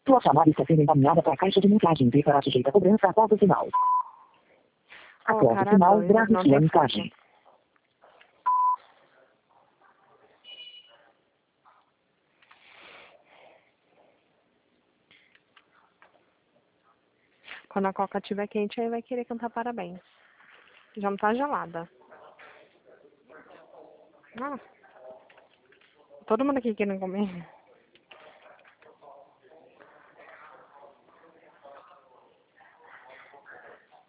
Sua chamada está sendo encaminhada para a caixa de mensagem e será sujeita a cobrança após o sinal. Após o sinal, grave sua mensagem. Quando a coca estiver quente, aí vai querer cantar parabéns. Já não tá gelada. Ah, todo mundo aqui querendo comer.